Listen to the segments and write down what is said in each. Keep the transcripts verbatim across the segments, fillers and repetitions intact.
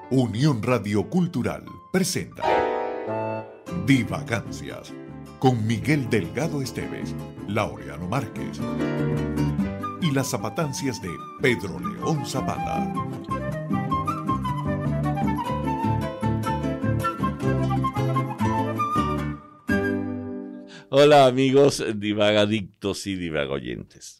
Unión Radio Cultural presenta Divagancias con Miguel Delgado Esteves, Laureano Márquez y las zapatancias de Pedro León Zapata. Hola amigos divagadictos y divagoyentes.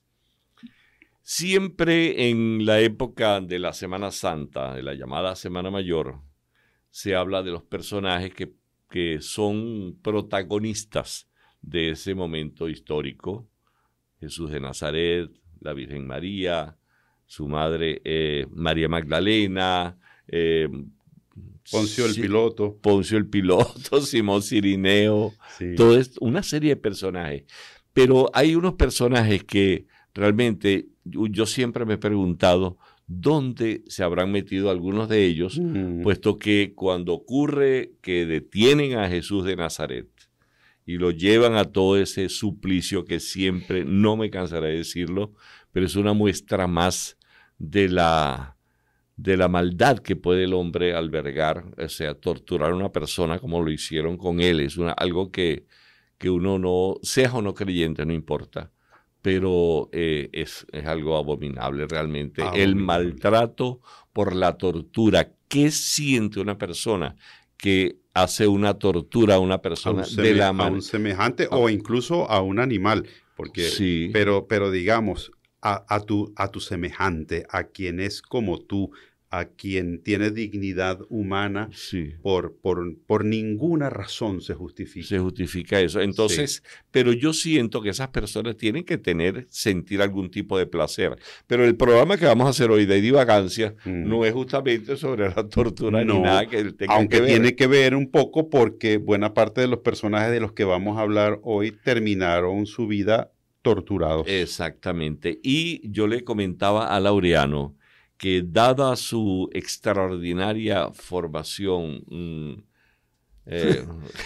Siempre en la época de la Semana Santa, de la llamada Semana Mayor, se habla de los personajes que, que son protagonistas de ese momento histórico. Jesús de Nazaret, la Virgen María, su madre eh, María Magdalena, eh, Poncio el Piloto. Poncio el Piloto, Simón Cirineo, Sí. todo esto, una serie de personajes. Pero hay unos personajes que realmente yo, yo siempre me he preguntado dónde se habrán metido algunos de ellos, Mm. puesto que cuando ocurre que detienen a Jesús de Nazaret y lo llevan a todo ese suplicio que siempre, no me cansaré de decirlo, pero es una muestra más de la, de la maldad que puede el hombre albergar, o sea, torturar a una persona como lo hicieron con él. Es una, algo que, que uno no, sea o no creyente, no importa, pero eh, es, es algo abominable realmente. Abominable. El maltrato por la tortura. ¿Qué siente una persona que hace una tortura a una A persona un, de seme- la a manera? un semejante o incluso a un animal. Porque, Sí. pero, pero digamos, a, a, tu, a tu semejante, a quien es como tú, a quien tiene dignidad humana, Sí. por, por, por ninguna razón se justifica. Se justifica eso. Entonces, pero yo siento que esas personas tienen que tener, sentir algún tipo de placer. Pero el programa que vamos a hacer hoy de Divagancias Mm. no es justamente sobre la tortura ni No, nada que tenga Aunque que ver. tiene que ver un poco porque buena parte de los personajes de los que vamos a hablar hoy terminaron su vida torturados. Exactamente. Y yo le comentaba a Laureano que dada su extraordinaria formación mm, eh,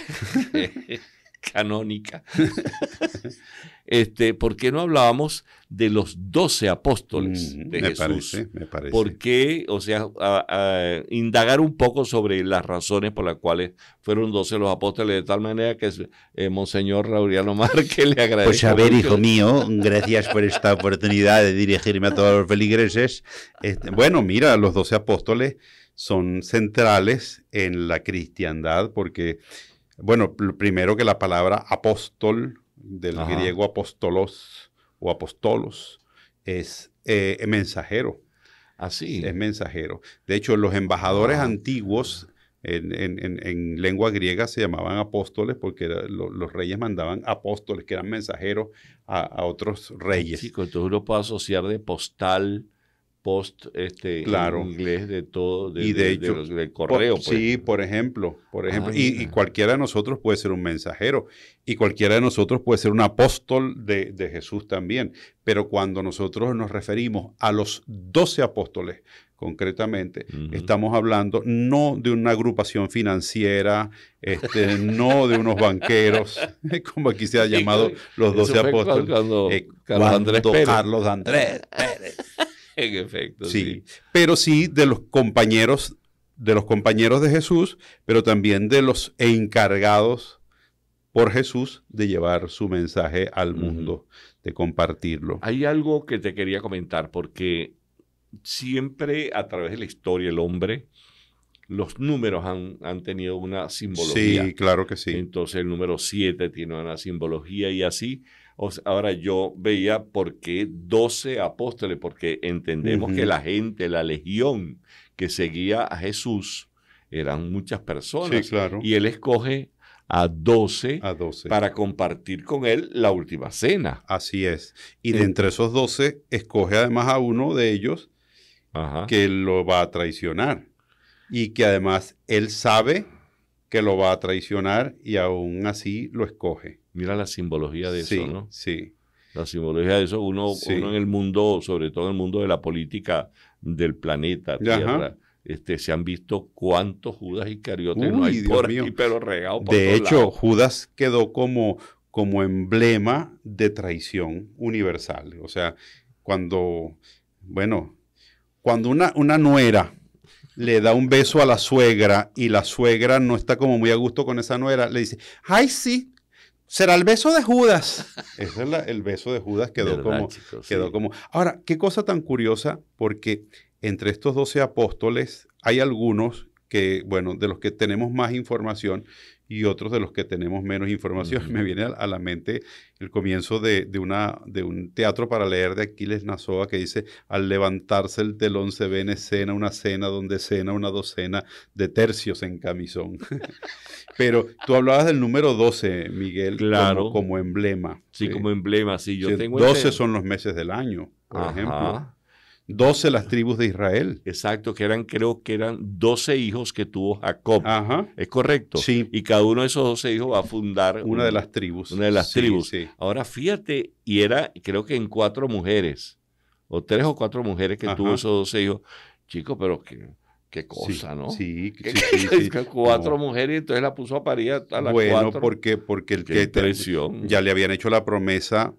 canónica, este, ¿por qué no hablábamos de los doce apóstoles Mm, de me Jesús? parece, me parece. ¿Por qué? O sea, a- a indagar un poco sobre las razones por las cuales fueron doce los apóstoles, de tal manera que eh, Monseñor Laureano Márquez le agradezco. Pues a ver, mucho. hijo mío, gracias por esta oportunidad de dirigirme a todos los feligreses. Este, bueno, mira, los doce apóstoles son centrales en la cristiandad porque, bueno, pr- primero que la palabra apóstol, del Ajá. griego apóstolos o apostolos, es eh, mensajero. Así. Es mensajero. De hecho, los embajadores Ah. antiguos en, en- en- en lengua griega se llamaban apóstoles porque era- lo- los reyes mandaban apóstoles, que eran mensajeros a, a otros reyes. Chico, entonces uno puede asociar de postal, post, este, Claro. en inglés, de todo, de, Y de de- hecho, de los- del correo. Por- pues. sí, por ejemplo. Por ejemplo Ah, y, mira. y cualquiera de nosotros puede ser un mensajero. Y cualquiera de nosotros puede ser un apóstol de, de Jesús también. Pero cuando nosotros nos referimos a los doce apóstoles, concretamente, Ujú. estamos hablando no de una agrupación financiera, este, no de unos banqueros, como aquí se ha Sí, llamado los eso doce fue apóstoles. Cuando, Eh, Carlos Andrés cuando Pérez. Carlos Andrés Pérez. En efecto, Sí, sí. pero sí de los compañeros, de los compañeros de Jesús, pero también de los encargados por Jesús de llevar su mensaje al Ujú. mundo, de compartirlo. Hay algo que te quería comentar, porque siempre a través de la historia el hombre, los números han, han tenido una simbología. Sí, claro que sí. Entonces el número siete tiene una simbología y así. O sea, ahora yo veía por qué doce apóstoles, porque entendemos Ujú. que la gente, la legión que seguía a Jesús, eran muchas personas. Sí, claro. Y él escoge a doce A doce. para compartir con él la última cena. Así es. Y de Eh. entre esos doce, escoge además a uno de ellos Ajá. que lo va a traicionar. Y que además él sabe que lo va a traicionar y aún así lo escoge. Mira la simbología de Sí, eso, ¿no? sí. La simbología de eso, uno, Sí. uno en el mundo, sobre todo en el mundo de la política del planeta Tierra, Ajá. este, se han visto cuántos Judas Iscariotes Uy, no hay Dios por mío. aquí, pero regados por De todos hecho, lados. Judas quedó como, como emblema de traición universal. O sea, cuando, bueno, cuando una, una nuera le da un beso a la suegra y la suegra no está como muy a gusto con esa nuera, le dice, ay, sí, será el beso de Judas. Ese es la, el beso de Judas, quedó, ¿Verdad, como, chicos? quedó Sí. como... Ahora, qué cosa tan curiosa, porque entre estos doce apóstoles hay algunos que, bueno, de los que tenemos más información y otros de los que tenemos menos información. Ujú. Me viene a, a la mente el comienzo de, de, una, de un teatro para leer de Aquiles Nazoa que dice, al levantarse el telón se ve en escena una cena donde cena una docena de tercios en camisón. Pero tú hablabas del número doce, Miguel, Claro. como, como emblema. Sí, como emblema, sí. Yo Sí, tengo doce ente- son los meses del año, por Ajá. ejemplo. doce las tribus de Israel. Exacto, que eran, creo que eran doce hijos que tuvo Jacob. Ajá. ¿Es correcto? Sí. Y cada uno de esos doce hijos va a fundar Una un- de las tribus. Una de las Sí, tribus. sí. Ahora fíjate, y era, creo que en cuatro mujeres, o tres o cuatro mujeres que Ajá. tuvo esos doce hijos. Chicos, pero qué, qué cosa, Sí, ¿no? Sí, ¿Qué- sí, sí, sí. que cuatro No. mujeres y entonces la puso a parir a a las Bueno, cuatro. porque, porque el Qué que te- impresión. ya le habían hecho la promesa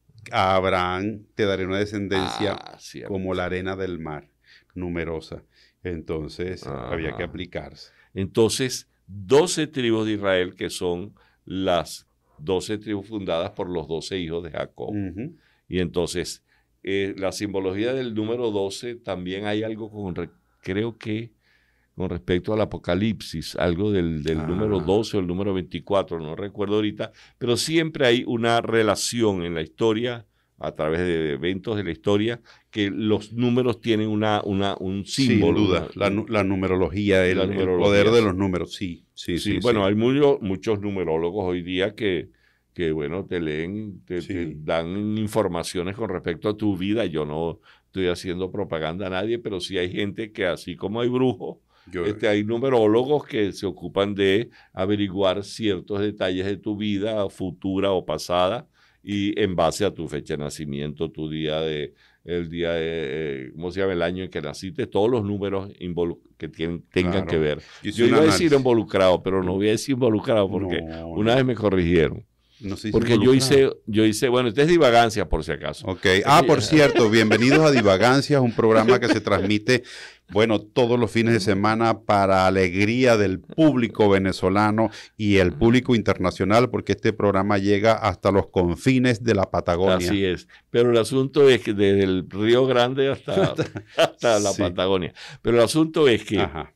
a Abraham, te daré una descendencia Ah, cierto. como la arena del mar, numerosa. Entonces Ajá. había que aplicarse. Entonces, doce tribus de Israel que son las doce tribus fundadas por los doce hijos de Jacob. Ujú. Y entonces, eh, la simbología del número doce también hay algo con, re- creo que con respecto al Apocalipsis, algo del, del Ah. número doce o el número veinticuatro, no recuerdo ahorita, pero siempre hay una relación en la historia, a través de eventos de la historia, que los números tienen una, una, un símbolo. Sin duda, una- la, nu- la numerología, el, La el numerología, poder de sí. los números, sí, sí, Sí, sí. bueno, sí. hay mucho- muchos numerólogos hoy día que, que bueno, te leen, te, Sí. te dan informaciones con respecto a tu vida. Yo no estoy haciendo propaganda a nadie, pero sí hay gente que, así como hay brujos, Yo- este, hay numerólogos que se ocupan de averiguar ciertos detalles de tu vida futura o pasada y en base a tu fecha de nacimiento, tu día de, el día de, eh, ¿cómo se llama? El año en que naciste, todos los números involu- que tienen, tengan Claro. que ver. hice Yo un iba a decir análisis. involucrado, pero no voy a decir involucrado porque No, una no. vez me corrigieron. No se dice Porque yo involucrado. hice, yo hice, bueno, este es divagancia por si acaso. Ok. Ah, por cierto, bienvenidos a Divagancias, un programa que se transmite, bueno, todos los fines de semana para alegría del público venezolano y el público internacional, porque este programa llega hasta los confines de la Patagonia. Así es. Pero el asunto es que desde el Río Grande hasta, hasta la Sí. Patagonia. Pero el asunto es que Ajá.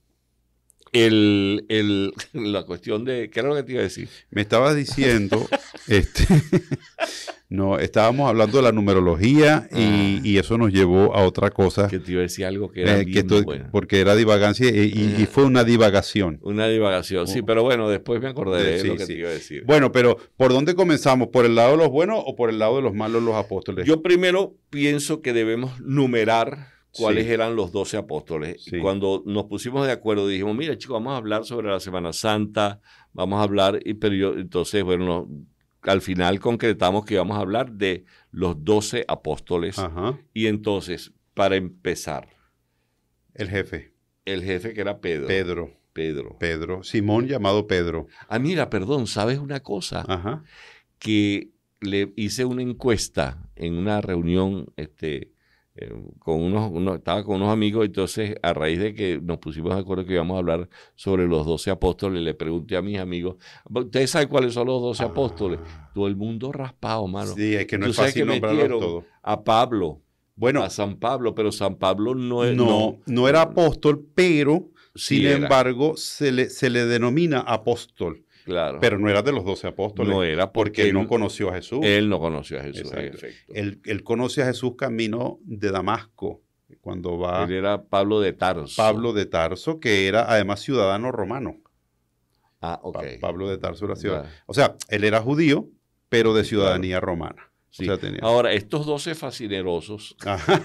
el, el, la cuestión de, ¿qué era lo que te iba a decir? Me estabas diciendo, este, no, estábamos hablando de la numerología y, Ah. y eso nos llevó a otra cosa, Que te iba a decir algo que era eh, que bien tú- bueno. porque era divagancia y, y- y fue una divagación. Una divagación, sí, Oh. pero bueno, después me acordaré de Sí, lo que sí. te iba a decir. Bueno, pero ¿por dónde comenzamos? ¿Por el lado de los buenos o por el lado de los malos los apóstoles? Yo primero pienso que debemos numerar cuáles Sí. eran los doce apóstoles. Sí. Y cuando nos pusimos de acuerdo, dijimos, mira, chicos, vamos a hablar sobre la Semana Santa, vamos a hablar, y, pero yo, entonces, bueno, no- al final concretamos que íbamos a hablar de los doce apóstoles. Ajá. Y entonces, para empezar, El jefe, el jefe que era Pedro. Pedro, Pedro. Pedro, Simón llamado Pedro. Ah, mira, perdón, ¿sabes una cosa? Ajá. Que le hice una encuesta en una reunión, este, eh, con unos, unos- estaba con unos amigos, entonces a raíz de que nos pusimos de acuerdo que íbamos a hablar sobre los doce apóstoles, le pregunté a mis amigos, ¿ustedes saben cuáles son los doce apóstoles? Ah. Todo el mundo raspado, mano. Sí, es que no Tú es sabes fácil que nombrarlos metieron todos. a Pablo, Bueno, a San Pablo, pero San Pablo no es... no, no era apóstol, pero Sí sin era. embargo se le, se le denomina apóstol. Claro. Pero no era de los doce apóstoles. no era porque porque no él, conoció a Jesús. él no conoció a Jesús, en Exacto. efecto. Él, él conoce a Jesús camino de Damasco, cuando va Él era Pablo de Tarso. Pablo de Tarso, que era además ciudadano romano. Ah, ok. Pa- Pablo de Tarso era ciudadano. Ya. O sea, él era judío, pero de Sí, ciudadanía romana. Sí. O sea, tenía... Ahora, estos doce fascinerosos, Ajá.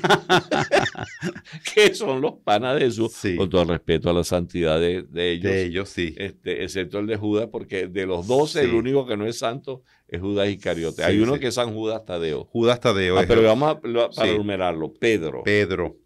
que son los panas de Jesús, Sí. con todo el respeto a la santidad de, de ellos, De ellos, sí. este, excepto el de Judas, porque de los doce, Sí. el único que no es santo es Judas Iscariote. Sí, Hay uno sí. que es San Judas Tadeo. Judas Tadeo. Ah, es pero el- vamos a, lo- para Sí. enumerarlo. Pedro, Pedro.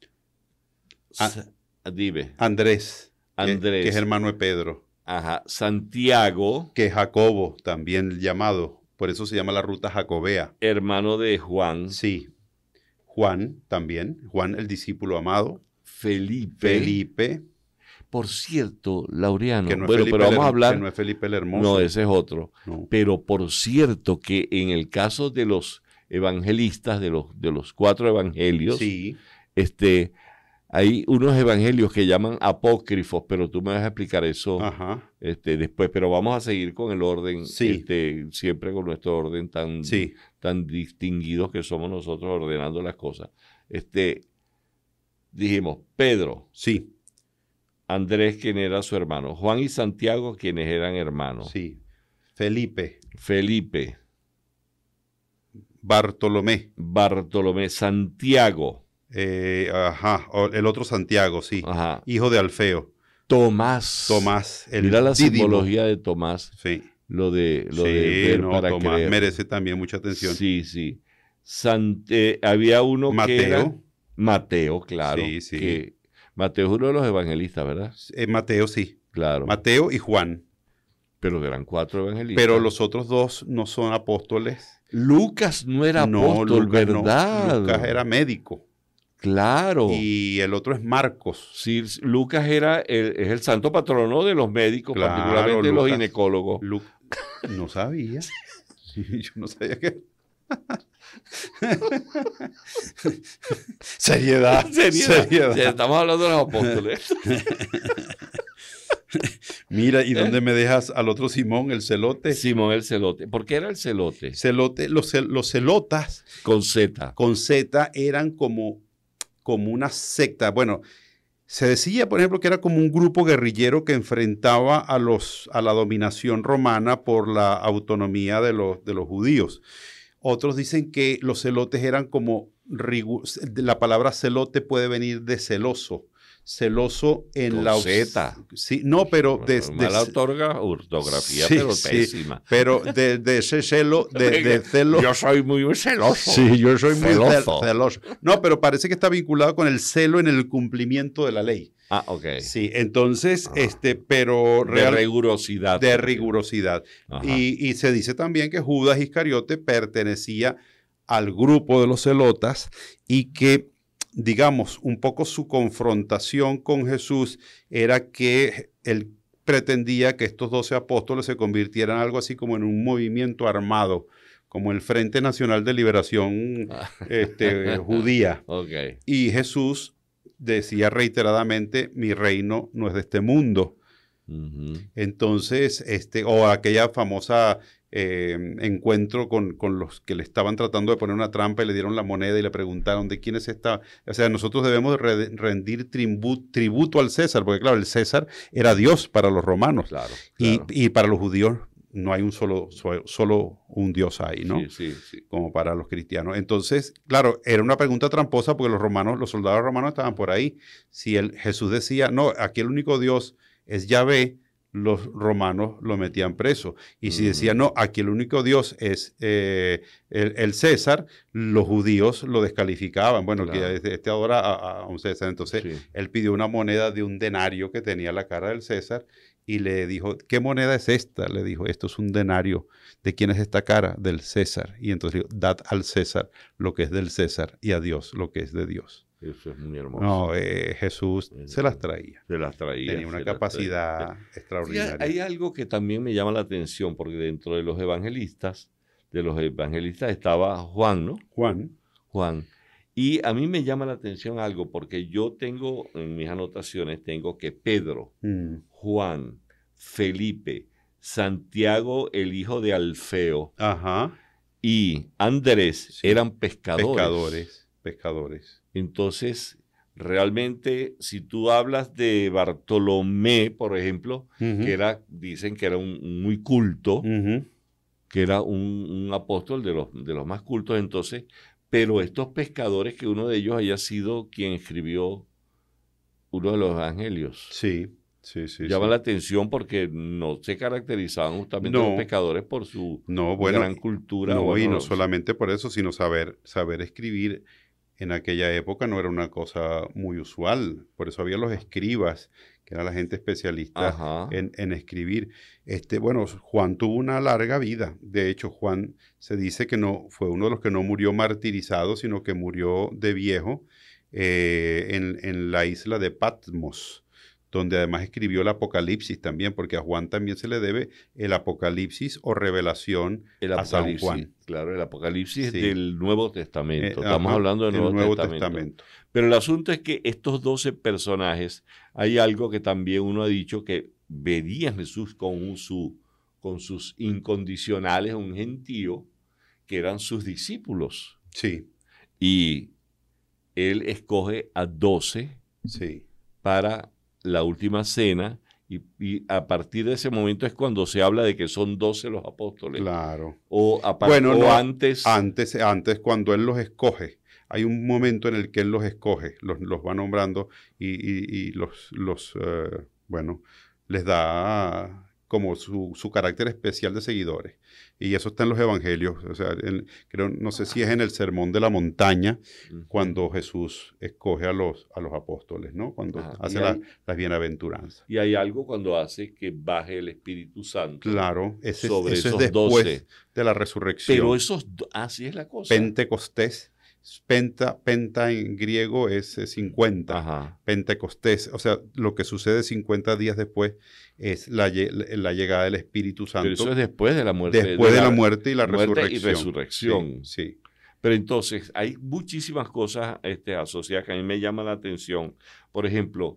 Ah. Sa- dime, Andrés. que- Andrés, Que, es hermano de Pedro. ajá, Santiago, Que Jacobo, también llamado. Por eso se llama la ruta jacobea. hermano de Juan, Sí. Juan también. Juan, el discípulo amado. Felipe. Felipe. Por cierto, Laureano, Que no es bueno, Felipe pero el vamos a Her- hablar... que no es Felipe el Hermoso. No, ese es otro. No. Pero por cierto que en el caso de los evangelistas, de los, de los cuatro evangelios, Sí. este, hay unos evangelios que llaman apócrifos, pero tú me vas a explicar eso Ajá. este, después. Pero vamos a seguir con el orden, Sí. este, siempre con nuestro orden tan, Sí. tan distinguidos que somos nosotros ordenando las cosas. Este, dijimos, Pedro, Sí. Andrés, quien era su hermano, Juan y Santiago, quienes eran hermanos, Sí. Felipe. Felipe, Bartolomé. Bartolomé, Santiago, eh, ajá. o- El otro Santiago, sí. ajá, Hijo de Alfeo. Tomás. Tomás. El Mira la dídimo. simbología de Tomás, Sí. lo de, lo Sí, de ver no, para Tomás creer. merece también mucha atención. Sí, sí. Sant- eh, había uno que Mateo. era Mateo, claro. Sí, sí. Que Mateo es uno de los evangelistas, ¿verdad? Eh, Mateo, sí. Claro. Mateo y Juan. Pero eran cuatro evangelistas. Pero los otros dos no son apóstoles. Lucas no era apóstol, Lucas no. ¿verdad? Lucas era médico. Claro. Y el otro es Marcos. Sí, Lucas era el, es el santo patrono de los médicos, Claro, particularmente los Lucas. ginecólogos. Lu- no sabía. Yo no sabía que... Seriedad. Seriedad. Seriedad. Sí, estamos hablando de los apóstoles. Mira, ¿y dónde me dejas al otro Simón, el celote? Simón el celote. ¿Por qué era el celote? Celote, los, cel- los celotas Con Z. con Z eran como, como una secta. Bueno, se decía, por ejemplo, que era como un grupo guerrillero que enfrentaba a, los, a la dominación romana por la autonomía de los, de los judíos. Otros dicen que los celotes eran como, rigu- la palabra celote puede venir de celoso. Celoso en Con la... Z. Sí, no, pero... de- de- Mala ortorga- ortografía, Sí, pero sí, pésima. pero de, de ese celo, de, de celo... Yo soy muy celoso. Sí, yo soy muy Celoso. cel- celoso. No, pero parece que está vinculado con el celo en el cumplimiento de la ley. Ah, ok. Sí, entonces, Ah. este, pero De real, rigurosidad. de rigurosidad. Ajá. Y, y se dice también que Judas Iscariote pertenecía al grupo de los celotas y que, digamos, un poco su confrontación con Jesús era que él pretendía que estos doce apóstoles se convirtieran en algo así como en un movimiento armado, como el Frente Nacional de Liberación este, Judía. Ok. Y Jesús decía reiteradamente, mi reino no es de este mundo. Ujú. Entonces, este, o aquella famosa eh, encuentro con, con los que le estaban tratando de poner una trampa y le dieron la moneda y le preguntaron de quién es esta. O sea, nosotros debemos re- rendir tribu- tributo al César, porque claro, el César era Dios para los romanos. Claro. Y, claro. y para los judíos no hay un solo, so- solo un Dios ahí, ¿no? Sí, sí, sí. Como para los cristianos. Entonces, claro, era una pregunta tramposa porque los romanos, los soldados romanos estaban por ahí. Si el, Jesús decía, no, aquí el único Dios es Yahvé, los romanos lo metían preso. Y si Mm. decía, no, aquí el único Dios es eh, el, el César, los judíos lo descalificaban. Bueno, Claro. que este, este adora a, a un César. Entonces, Sí. él pidió una moneda de un denario que tenía la cara del César y le dijo, ¿qué moneda es esta? Le dijo, esto es un denario. ¿De quién es esta cara? Del César. Y entonces dijo, dad al César lo que es del César y a Dios lo que es de Dios. Eso es muy hermoso. No, eh, Jesús se las traía. Se las traía. Tenía una se las capacidad traía. extraordinaria. Hay algo que también me llama la atención, porque dentro de los evangelistas, de los evangelistas estaba Juan, ¿no? Juan, Juan. Y a mí me llama la atención algo, porque yo tengo, en mis anotaciones, tengo que Pedro, mm, Juan, Felipe, Santiago, el hijo de Alfeo, ajá, y Andrés Sí. eran pescadores. pescadores, pescadores. Entonces, realmente, si tú hablas de Bartolomé, por ejemplo, Ujú, que era, dicen que era un, un muy culto, ujú. que era un, un apóstol de los, de los más cultos, entonces, pero estos pescadores, que uno de ellos haya sido quien escribió uno de los evangelios, Sí, sí, sí. llama sí. la atención porque no se caracterizaban justamente No. los pescadores por su No, bueno, gran cultura. no, y bueno, no solamente por eso, sino saber, saber escribir en aquella época no era una cosa muy usual. Por eso había los escribas, que era la gente especialista Ajá. en, en escribir. Este, bueno, Juan tuvo una larga vida. De hecho, Juan se dice que no fue uno de los que no murió martirizado, sino que murió de viejo. eh, en, en la isla de Patmos, donde además escribió el Apocalipsis también, porque a Juan también se le debe el Apocalipsis o revelación el a San Apocalipsis, Juan. claro, el Apocalipsis Sí. del Nuevo Testamento. Eh, Estamos ajá, hablando del el Nuevo, Nuevo Testamento. Testamento. Pero el asunto es que estos doce personajes, hay algo que también uno ha dicho que veía Jesús con, un, su, con sus incondicionales, un gentío, que eran sus discípulos. Sí, Y él escoge a doce sí. para la última cena, y, y a partir de ese momento es cuando se habla de que son doce los apóstoles. Claro. O, a par- Bueno, o no, antes. antes, antes, cuando él los escoge, hay un momento en el que él los escoge, los, los va nombrando y, y- y los, los eh, bueno, les da como su, su carácter especial de seguidores. Y eso está en los evangelios. O sea, en- creo, no sé si es en el Sermón de la Montaña, Ujú. cuando Jesús escoge a los, a los apóstoles, ¿no? Cuando Ajá, hace y la- hay- las bienaventuranzas. Y hay algo cuando hace que baje el Espíritu Santo. Claro, ese, es- sobre eso es esos después doce. de la resurrección. Pero esos, do- así es la cosa. Pentecostés, penta, penta en griego es eh, cincuenta. Ajá. Pentecostés, o sea, lo que sucede cincuenta días después es la, lle- la llegada del Espíritu Santo. Pero eso es después de la muerte. después de la, muerte y la muerte y resurrección. resurrección. Sí, sí. Pero entonces hay muchísimas cosas este, asociadas que a mí me llaman la atención. Por ejemplo,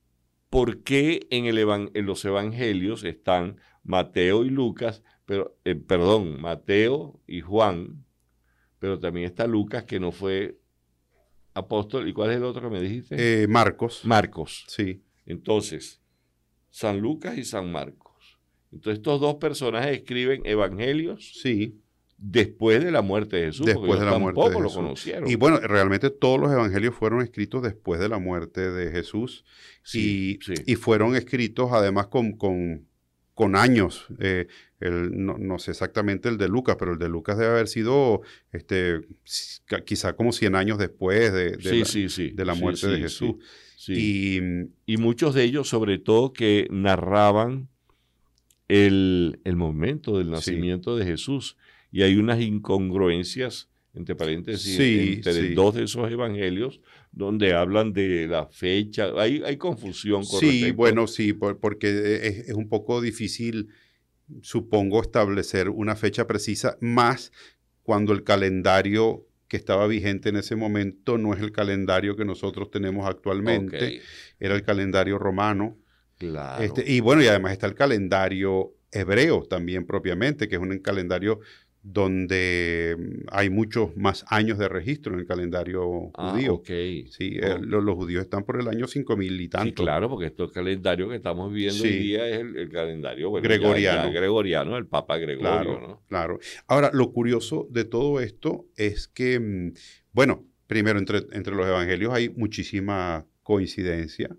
¿por qué en, el evan- en los evangelios están Mateo y Lucas, pero, eh, perdón, Mateo y Juan, pero también está Lucas, que no fue apóstol? ¿Y cuál es el otro que me dijiste? Eh, Marcos. Marcos. Sí, Entonces, San Lucas y San Marcos. Entonces, estos dos personajes escriben evangelios sí. después de la muerte de Jesús, Después porque de ellos la muerte tampoco de lo Jesús. conocieron. Y bueno, realmente todos los evangelios fueron escritos después de la muerte de Jesús. Sí, y, sí. y fueron escritos además con, con, con años. Eh, el, no, no sé exactamente el de Lucas, pero el de Lucas debe haber sido este, quizá como cien años después de, de sí, la, sí, sí. de la Sí, muerte sí, de Jesús. sí, sí. Y Y muchos de ellos, sobre todo, que narraban el, el momento del nacimiento de Jesús. Y hay unas incongruencias, entre paréntesis, Sí, entre sí. dos de esos evangelios, donde hablan de la fecha. Hay, hay confusión con sí, respecto- bueno, sí, por- porque es, es un poco difícil, supongo, establecer una fecha precisa, más cuando el calendario que estaba vigente en ese momento no es el calendario que nosotros tenemos actualmente, Ok, era el calendario romano. claro. Este, y bueno, y además está el calendario hebreo también propiamente, que es un calendario donde mm, hay muchos más años de registro en el calendario Ah, judío. ok. Sí, eh, Ok. los, los judíos están por el año cinco mil y tanto. Sí, claro, porque este calendario que estamos viviendo Sí. hoy día es el, el calendario bueno, ya- Gregoriano. ya gregoriano, el Papa Gregorio, Claro, ¿no? claro. Ahora, lo curioso de todo esto es que, mm, bueno, primero, entre, entre los evangelios hay muchísima coincidencia.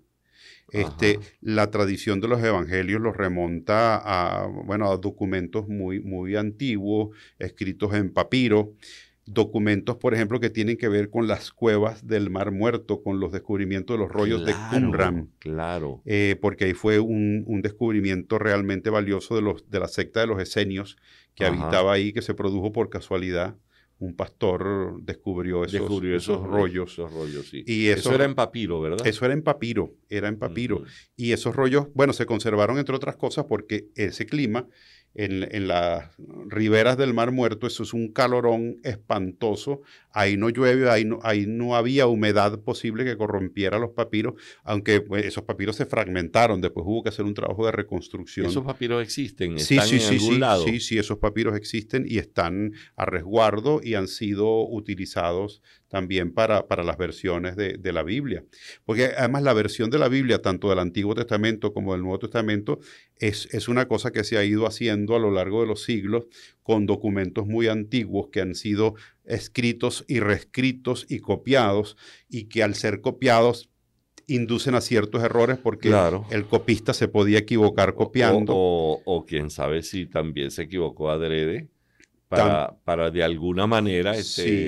Este, Ajá. la tradición de los evangelios los remonta a, bueno, a documentos muy, muy antiguos, escritos en papiro, documentos, por ejemplo, que tienen que ver con las cuevas del Mar Muerto, con los descubrimientos de los rollos de Claro, Qumran. Claro. Eh, porque ahí fue un, un descubrimiento realmente valioso de, los, de la secta de los esenios que Ajá. habitaba ahí, que se produjo por casualidad. Un pastor descubrió esos, Descubrió esos rollos. Esos rollos, sí. Y eso, eso- era en papiro, ¿verdad? Eso era en papiro, era en papiro. Ujú. Y esos rollos, bueno, se conservaron entre otras cosas porque ese clima en, en las riberas del Mar Muerto, eso es un calorón espantoso. Ahí no llueve, ahí no, ahí no había humedad posible que corrompiera los papiros, aunque pues, esos papiros se fragmentaron. Después hubo que hacer un trabajo de reconstrucción. Esos papiros existen, Sí, están sí, en sí, algún sí, lado. sí, sí, esos papiros existen y están a resguardo y han sido utilizados también para, para las versiones de, de la Biblia. Porque además la versión de la Biblia, tanto del Antiguo Testamento como del Nuevo Testamento, es, es una cosa que se ha ido haciendo a lo largo de los siglos con documentos muy antiguos que han sido escritos y reescritos y copiados, y que al ser copiados inducen a ciertos errores porque Claro. el copista se podía equivocar copiando. O, o- o quién sabe si también se equivocó adrede para, para de alguna manera este, Sí.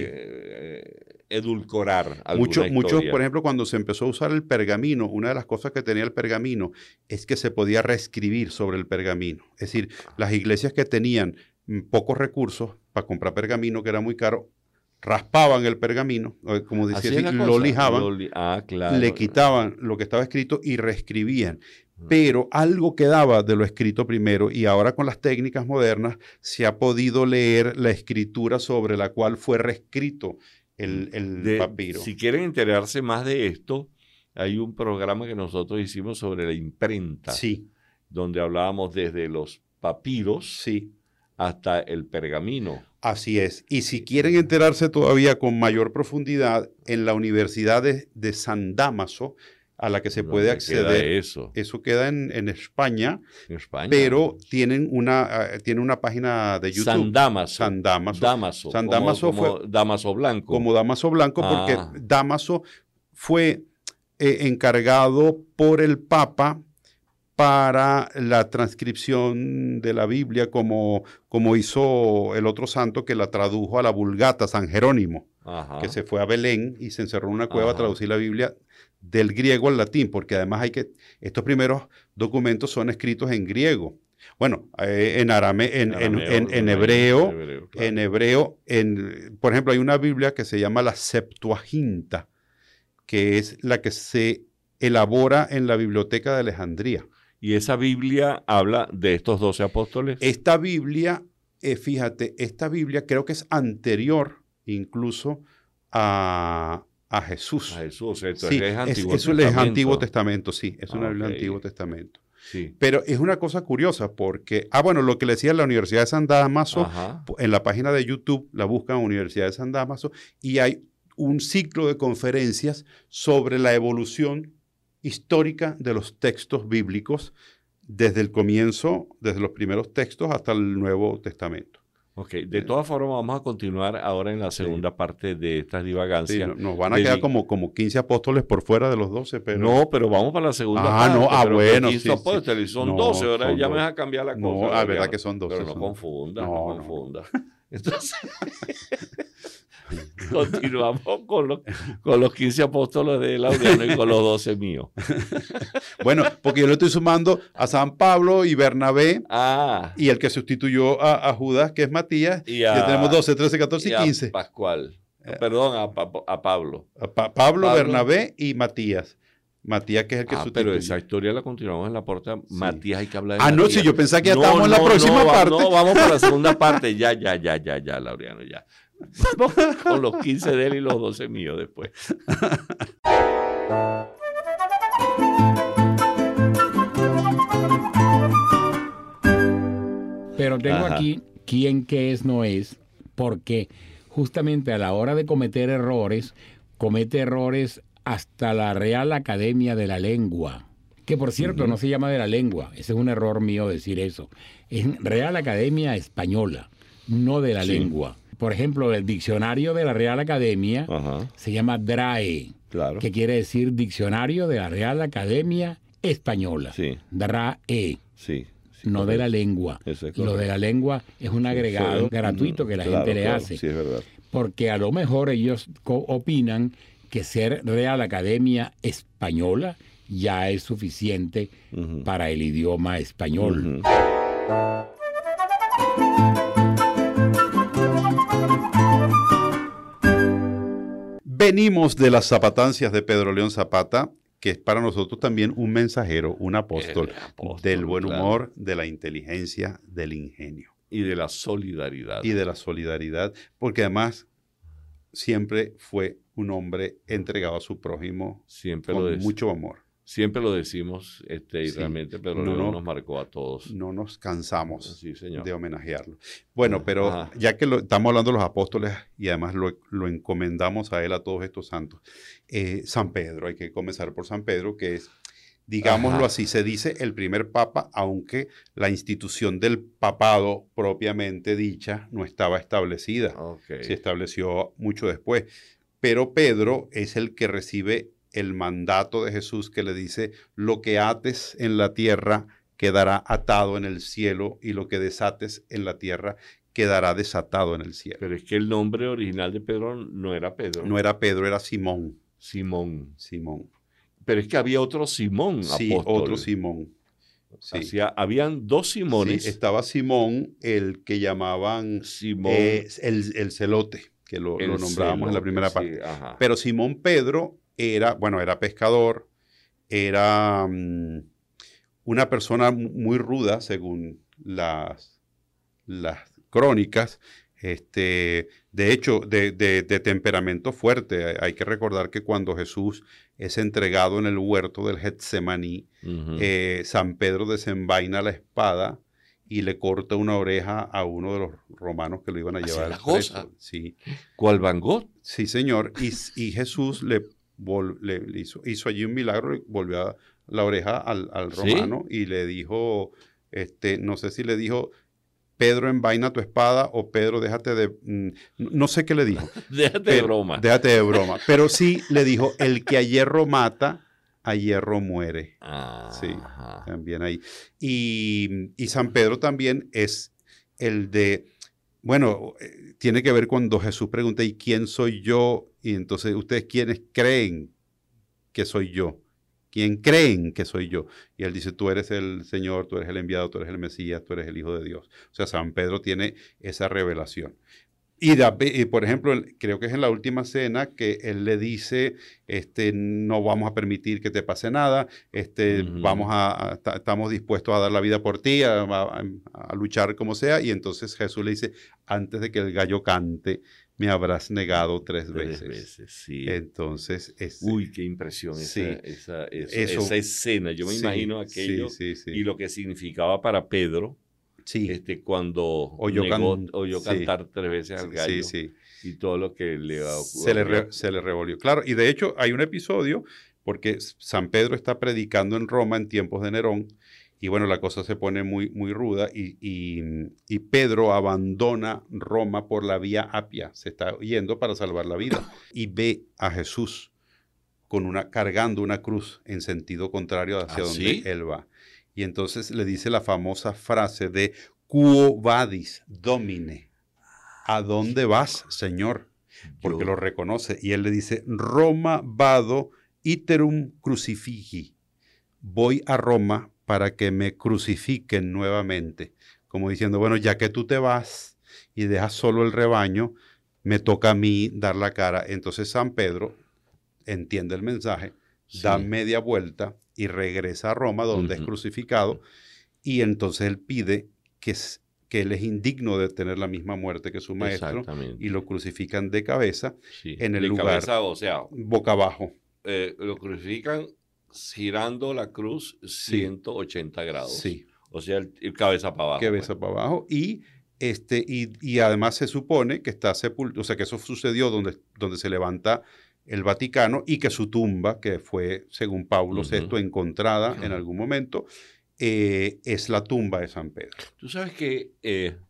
eh, edulcorar alguna Mucho, muchos, historia. por ejemplo, cuando se empezó a usar el pergamino, una de las cosas que tenía el pergamino es que se podía reescribir sobre el pergamino. Es decir, las iglesias que tenían mm, pocos recursos para comprar pergamino, que era muy caro, raspaban el pergamino, como decía, Así es así, la lo cosa. lijaban, Lo li- ah, claro. le quitaban lo que estaba escrito y reescribían. Pero algo quedaba de lo escrito primero y ahora con las técnicas modernas se ha podido leer la escritura sobre la cual fue reescrito el, el De- papiro. Si quieren enterarse más de esto, hay un programa que nosotros hicimos sobre la imprenta, Sí, donde hablábamos desde los papiros sí, hasta el pergamino. así es. Y si quieren enterarse todavía con mayor profundidad, en la Universidad de, de San Dámaso, a la que se puede ¿Dónde queda acceder, eso? eso queda en, en España, En España. pero tienen una, uh, tiene una página de YouTube. San Dámaso. San Dámaso. Dámaso. San como- Dámaso como fue Dámaso blanco. como Dámaso Blanco, Ah. porque Dámaso fue eh, encargado por el Papa para la transcripción de la Biblia, como, como hizo el otro santo que la tradujo a la Vulgata, San Jerónimo, Ajá. que se fue a Belén y se encerró en una cueva Ajá. a traducir la Biblia del griego al latín, porque además hay que, estos primeros documentos son escritos en griego. Bueno, eh, en arame, en, en, Arameo, en, en arameo, hebreo, hebreo, claro. en hebreo, en, por ejemplo, hay una Biblia que se llama la Septuaginta, que es la que se elabora en la Biblioteca de Alejandría. Y esa Biblia habla de estos doce apóstoles. Esta Biblia, eh, fíjate, esta Biblia creo que es anterior incluso a, a Jesús. A Jesús, o sea, esto Sí, es, es, Antiguo eso es Testamento. Antiguo Testamento, sí, es una Ah, Biblia ok. del Antiguo Testamento. Sí. Pero es una cosa curiosa porque, ah, bueno, lo que le decía la Universidad de San Dámaso, Ajá. en la página de YouTube la buscan Universidad de San Dámaso y hay un ciclo de conferencias sobre la evolución histórica de los textos bíblicos desde el comienzo, desde los primeros textos hasta el Nuevo Testamento. Ok, de todas formas vamos a continuar ahora en la segunda parte de estas Sí, divagancias. no- nos van a Dedi- quedar como, como quince apóstoles por fuera de los doce, pero... No, pero vamos para la segunda Ah, parte. no, ah, pero bueno, quince sí, sí. apóstoles, son No, doce, ahora son ya me doce. vas a cambiar la cosa. No, ah, Gabriel. verdad que son doce, Pero no son- confundas, no, No, no. confundas. Entonces, continuamos con los, con los quince apóstoles de Laureano y con los doce míos. Bueno, porque yo le estoy sumando a San Pablo y Bernabé Ah, y el que sustituyó a, a Judas, que es Matías. y Ya a, tenemos doce, trece, catorce y y a quince. Pascual. Eh. Perdón, a, Pa- a Pablo. A Pa- Pablo, Pablo. Bernabé y Matías. Matías, que es el que Ah, sustituyó. pero esa historia la continuamos en la puerta. Matías, hay que hablar de Ah, no, Matías. sí, yo pensaba que ya No, estábamos en la no, próxima no, va- parte. No, vamos para la segunda parte. Ya, ya, ya, ya, ya, Laureano, ya. Vamos con los quince de él y los doce míos después. Pero tengo Ajá. aquí quién, qué es, no es, porque justamente a la hora de cometer errores, comete errores hasta la Real Academia de la Lengua, que por cierto Ujú. no se llama de la lengua, ese es un error mío decir eso, es Real Academia Española, no de la Sí. lengua. Por ejemplo, el diccionario de la Real Academia Ajá, se llama D R A E, claro. que quiere decir Diccionario de la Real Academia Española. Sí, D R A E. sí. sí, No de correcto. la lengua. Eso es Lo correcto. de la lengua es un agregado Sí. gratuito que la Claro, gente le claro, hace. Sí, es verdad. Porque a lo mejor ellos co- opinan que ser Real Academia Española ya es suficiente Ujú. para el idioma español. Ujú. Venimos de las zapatancias de Pedro León Zapata, que es para nosotros también un mensajero, un apóstol, El apóstol, del buen claro. humor, de la inteligencia, del ingenio Y de la solidaridad. y de la solidaridad, porque además siempre fue un hombre entregado a su prójimo Siempre lo, con dec- mucho amor. siempre lo decimos, este, y Sí. realmente Pedro No, León no. nos marcó a todos. No nos cansamos Sí, señor. de homenajearlo. Bueno, pero Ajá. ya que lo- estamos hablando de los apóstoles y además lo, lo encomendamos a él, a todos estos santos, eh, San Pedro, hay que comenzar por San Pedro, que es, digámoslo Ajá. así, se dice el primer papa, aunque la institución del papado propiamente dicha no estaba establecida, Ok. se estableció mucho después. Pero Pedro es el que recibe el mandato de Jesús que le dice, lo que ates en la tierra quedará atado en el cielo y lo que desates en la tierra quedará desatado en el cielo. Pero es que el nombre original de Pedro no era Pedro. No era Pedro, era Simón. Simón. Simón. Pero es que había otro Simón, Sí, apóstol. otro Simón. Sí. Hacía- habían dos Simones. Sí, estaba Simón, el que llamaban Simón. eh, el, el celote. que lo, El lo nombrábamos celo, en la primera sí, parte. ajá. Pero Simón Pedro era, bueno, era pescador, era um, una persona muy ruda, según las, las crónicas, este, de hecho, de, de, de temperamento fuerte. Hay que recordar que cuando Jesús es entregado en el huerto del Getsemaní, Uh-huh. eh, San Pedro desenvaina la espada y le corta una oreja a uno de los romanos que lo iban a ¿Así llevar es la preso. cosa? Sí, ¿Cuál Van Gogh? sí, señor. Y, y Jesús le, vol, le, le hizo, hizo allí un milagro y volvió a la oreja al, al romano, ¿sí? Y le dijo, este, no sé si le dijo, Pedro, envaina tu espada, o Pedro, déjate de... Mm, no sé qué le dijo. Déjate pero, de broma. Déjate de broma. Pero sí le dijo, el que a hierro mata, a hierro muere. Ajá. Sí, también ahí. Y, y San Pedro también es el de... Bueno, eh, tiene que ver cuando Jesús pregunta, ¿y quién soy yo? Y entonces, ¿ustedes quiénes creen que soy yo? ¿Quién creen que soy yo? Y él dice, tú eres el Señor, tú eres el enviado, tú eres el Mesías, tú eres el Hijo de Dios. O sea, San Pedro tiene esa revelación. Y, y por ejemplo, creo que es en la última cena que él le dice, este, no vamos a permitir que te pase nada, este, uh-huh. vamos a, a, estamos dispuestos a dar la vida por ti, a, a, a luchar como sea. Y entonces Jesús le dice, antes de que el gallo cante, me habrás negado tres, tres veces. veces sí. Entonces, es, uy, qué impresión sí, esa, esa, esa, eso, esa escena. Yo me sí, imagino aquello sí, sí, sí. y lo que significaba para Pedro. Sí. Este, cuando oyó, negó, can... oyó sí. cantar tres veces al gallo, sí, sí. y todo lo que le ocurrió. Se le, re, se le revolvió. Claro, y de hecho hay un episodio, porque San Pedro está predicando en Roma en tiempos de Nerón, y bueno, la cosa se pone muy, muy ruda, y, y, y Pedro abandona Roma por la vía Apia, se está yendo para salvar la vida, y ve a Jesús con una, cargando una cruz en sentido contrario hacia ¿Ah, donde sí? él va. Y entonces le dice la famosa frase de Quo vadis, Domine. ¿A dónde vas, Señor? Porque Yo. lo reconoce. Y él le dice, Roma vado iterum crucifigi. Voy a Roma para que me crucifiquen nuevamente. Como diciendo, bueno, ya que tú te vas y dejas solo el rebaño, me toca a mí dar la cara. Entonces San Pedro entiende el mensaje, sí. da media vuelta y regresa a Roma, donde uh-huh. es crucificado, y entonces él pide que, que él es indigno de tener la misma muerte que su maestro, y lo crucifican de cabeza, sí. en el de lugar, cabeza, o sea, boca abajo. Eh, lo crucifican girando la cruz ciento ochenta sí. grados. Sí. O sea, el, el cabeza para abajo. Cabeza pues. para abajo, y, este, y, y además se supone que está sepultado, o sea, que eso sucedió donde, donde se levanta el Vaticano, y que su tumba, que fue, según Pablo uh-huh. sexto, encontrada uh-huh. en algún momento, eh, es la tumba de San Pedro. Tú sabes que, eh,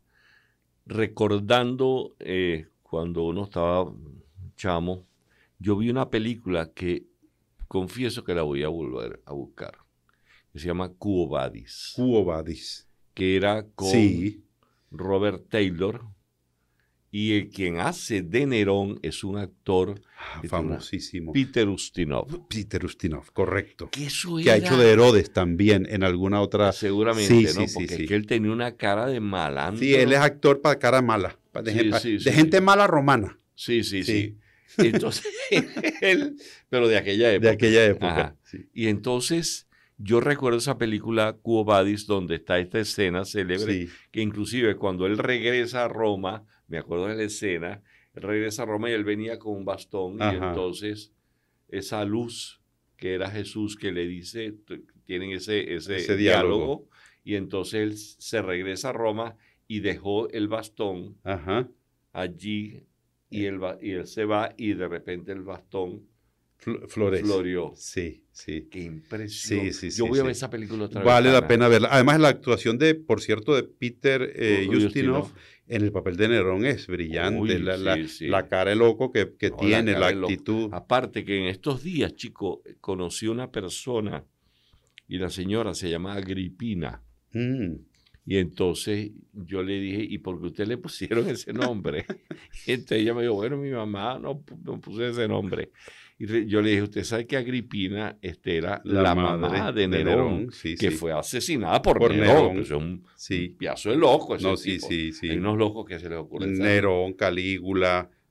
recordando eh, cuando uno estaba chamo, yo vi una película que confieso que la voy a volver a buscar, que se llama Quo Vadis. Quo Vadis. Que era con sí. Robert Taylor. Y el quien hace de Nerón es un actor ah, famosísimo. Peter Ustinov. Peter Ustinov, correcto. Que, eso que era... ha hecho de Herodes también en alguna otra... Seguramente, sí, ¿no? Sí, Porque sí, es que él tenía una cara de malandro. Sí, él es actor para cara mala. De, sí, gente, sí, de sí, gente sí. mala romana. Sí, sí, sí. sí. Entonces, él... Pero de aquella época. De aquella época. Sí. Y entonces... Yo recuerdo esa película Quo Vadis, donde está esta escena célebre, sí. que inclusive cuando él regresa a Roma, me acuerdo de la escena, él regresa a Roma y él venía con un bastón, Ajá. y entonces esa luz que era Jesús que le dice, tienen ese, ese, ese diálogo, diálogo, y entonces él se regresa a Roma y dejó el bastón Ajá. allí, y él, va, y él se va, y de repente el bastón Flores. Florió. Sí, sí. Qué impresión. Sí, sí, Yo sí, voy a sí. ver esa película otra vez. Vale la pena verla. Además, la actuación de, por cierto, de Peter eh, oh, Ustinov Ustinov en el papel de Nerón es brillante. Uy, la, sí, la, sí. la cara de loco que, que no, tiene, la, la la actitud. Aparte que en estos días, chico, conocí una persona y la señora se llama Agripina. Mm. Y entonces yo le dije, ¿y por qué usted le pusieron ese nombre? Y entonces ella me dijo, bueno, mi mamá no, no puso ese nombre. Y yo le dije, usted sabe que Agripina este, era la, la mamá de Nerón, de Nerón sí, que sí. fue asesinada por, por Nerón. Nerón. Pues es un, sí. un piazo de loco ese no, tipo. Sí, sí, sí. Hay unos locos que se les ocurre. Nerón, Calígula,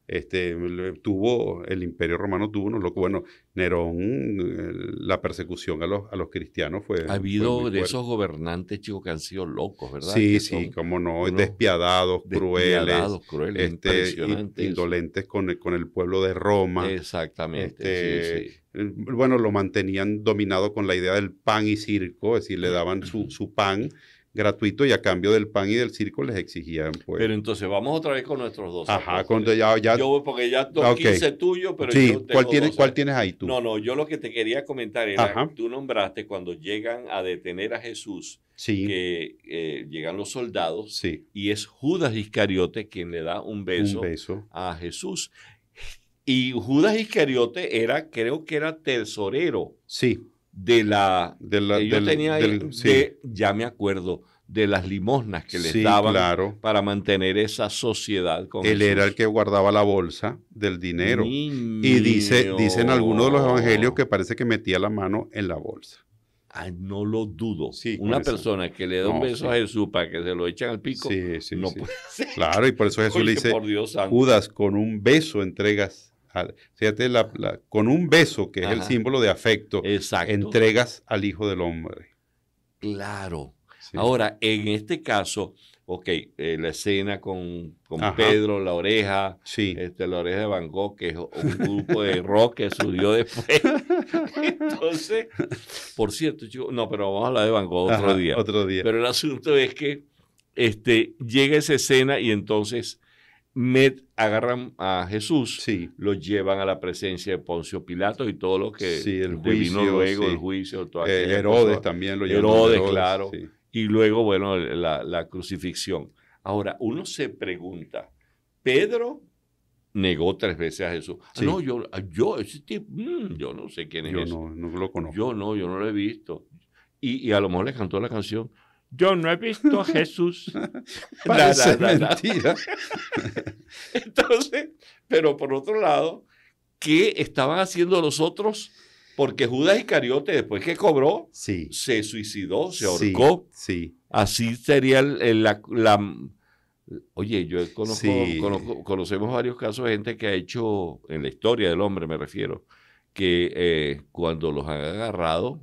Este, tuvo, el Imperio Romano tuvo unos locos. Bueno, Nerón, la persecución a los, a los cristianos fue. Ha habido fue de esos gobernantes, chicos, que han sido locos, ¿verdad? Sí, que sí, cómo no, despiadados, despiadados, crueles, crueles, este, indolentes con el, con el pueblo de Roma. Exactamente. Este, sí, sí. Bueno, lo mantenían dominado con la idea del pan y circo, es decir, le daban su, su pan gratuito y a cambio del pan y del circo les exigían pues. Pero entonces vamos otra vez con nuestros dos. Ajá, cuando ya, ya yo porque ya dos okay. quince tuyos, pero sí, yo tengo ¿cuál tienes, doce. ¿cuál tienes ahí tú? No, no, yo lo que te quería comentar era, Ajá. tú nombraste cuando llegan a detener a Jesús, sí. que eh, llegan los soldados, sí. y es Judas Iscariote quien le da un beso, un beso a Jesús. Y Judas Iscariote era, creo que era tesorero. Sí. De la, de la yo del, tenía ahí, del, sí. de, ya me acuerdo, de las limosnas que les sí, daban claro. para mantener esa sociedad con Él Jesús. era el que guardaba la bolsa del dinero. Niño. Y dice, dicen algunos de los evangelios que parece que metía la mano en la bolsa. Ay, no lo dudo. Sí, Una eso. persona que le da no, un beso sí. a Jesús para que se lo echen al pico, sí, sí, no sí. puede ser. Claro, y por eso Jesús Oye, le dice, por Dios santo. Judas, con un beso entregas, al, fíjate, la, la, con un beso, que es Ajá. el símbolo de afecto, Exacto. entregas al Hijo del Hombre. Claro. Sí. Ahora, en este caso, ok, eh, la escena con, con Ajá. Pedro, La Oreja, Sí. este, La Oreja de Van Gogh, que es un grupo de rock que surgió después. Entonces, por cierto, chico, no, pero vamos a hablar de Van Gogh otro Ajá, día. Otro día. Pero el asunto es que este, llega esa escena y entonces met, agarran a Jesús, sí. lo llevan a la presencia de Poncio Pilato y todo lo que Sí, el vino juicio, luego, sí. el juicio, toda Eh, aquella Herodes cosa. también lo llevan. Herodes, claro. Sí. Y luego, bueno, la, la crucifixión. Ahora, uno se pregunta, Pedro negó tres veces a Jesús. Sí. Ah, no, yo, yo, ese tipo, mmm, yo no sé quién es Yo ese. no, no lo conozco. Yo no, yo no lo he visto. Y, y a lo mejor le cantó la canción, yo no he visto a Jesús. Parece Da, da, da, da. mentira. Entonces, pero por otro lado, ¿qué estaban haciendo los otros? Porque Judas Iscariote, después que cobró, Sí. se suicidó, se Sí, ahorcó. Sí. Así sería el, el- la, la- Oye, yo conozco, Sí. conozco- conocemos varios casos de gente que ha hecho, en la historia del hombre me refiero, que eh, cuando los han agarrado,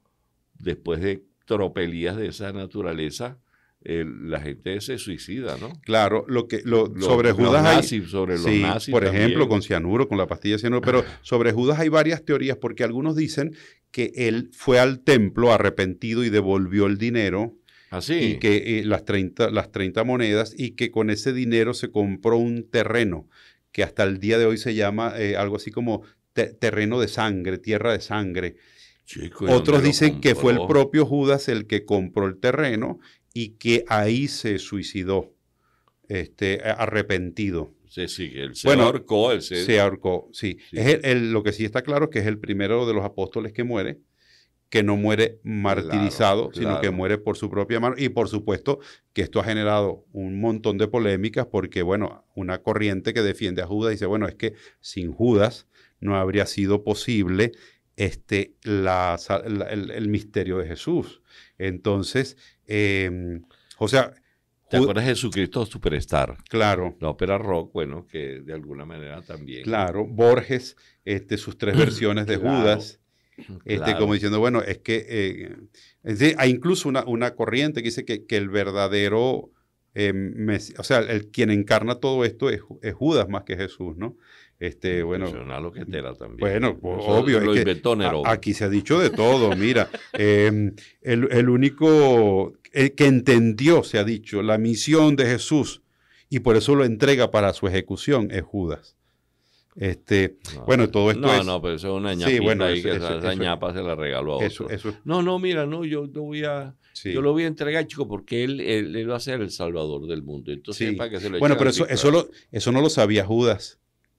después de tropelías de esa naturaleza, eh, la gente se suicida, ¿no? Claro, lo que lo, Los- sobre los Judas hay- nazis, sobre los sí, nazis por también. ejemplo, con cianuro, con la pastilla de cianuro, pero sobre Judas hay varias teorías porque algunos dicen que él fue al templo arrepentido y devolvió el dinero Así. y que eh, las treinta, las treinta monedas y que con ese dinero se compró un terreno que hasta el día de hoy se llama eh, algo así como te- terreno de sangre, tierra de sangre. Chico, ¿y dónde Otros lo dicen que fue el compró? propio Judas el que compró el terreno y que ahí se suicidó, este, arrepentido. Sí, sí, él se Bueno, ahorcó, él se... Se ahorcó, sí. Sí. Es el- el- lo que sí está claro que es el primero de los apóstoles que muere, que no muere martirizado, Claro, sino claro. que muere por su propia mano. Y por supuesto que esto ha generado un montón de polémicas porque, bueno, una corriente que defiende a Judas dice, bueno, es que sin Judas no habría sido posible este, la, la- el, el misterio de Jesús. Entonces, eh, o sea, ¿Te Ju- acuerdas de Jesucristo Superstar? claro, La ópera rock, bueno, que de alguna manera también. claro, Borges, este, sus tres versiones de Claro. Judas, este, Claro. como diciendo, bueno, es que eh, es decir, hay incluso una, una corriente que dice que, que el verdadero, eh, mes- o sea, el quien encarna todo esto es, Ju- es Judas más que Jesús, ¿no? Este, bueno, Una loquetera también. bueno, pues, Eso obvio, Lo es que inventó Nerón. a- aquí se ha dicho de todo, mira, eh, el, el único el que entendió, se ha dicho, la misión de Jesús y por eso lo entrega para su ejecución es Judas. Este, No, bueno, todo esto no, es... no, pero eso es una Sí, ñapita bueno, ahí eso- que eso- esa, esa eso- ñapa se la regaló a Eso, otro. eso, No, no, mira, no, yo lo voy a, sí. yo lo voy a entregar, chico, porque él, él, él va a ser el salvador del mundo. Entonces, Sí. para que se lo Bueno, echen pero al eso, pico. eso, lo, eso no lo sabía Judas.